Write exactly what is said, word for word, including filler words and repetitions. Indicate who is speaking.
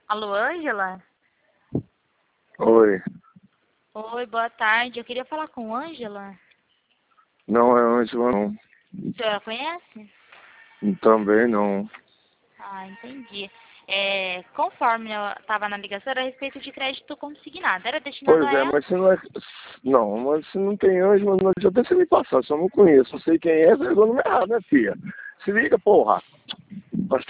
Speaker 1: Alô, Ângela?
Speaker 2: Oi.
Speaker 1: Oi, boa tarde. Eu queria falar com Ângela.
Speaker 2: Não é Ângela, não.
Speaker 1: A senhora conhece?
Speaker 2: Também não.
Speaker 1: Ah, entendi. É, conforme eu estava na ligação, era a respeito de crédito consignado. Era destinado
Speaker 2: Pois
Speaker 1: a
Speaker 2: é,
Speaker 1: ela?
Speaker 2: mas se não é... Não, mas se não tem Ângela, não adianta você me passar. Se eu não conheço, não sei quem é, você ligou no número errado, né, filha? Se liga, porra.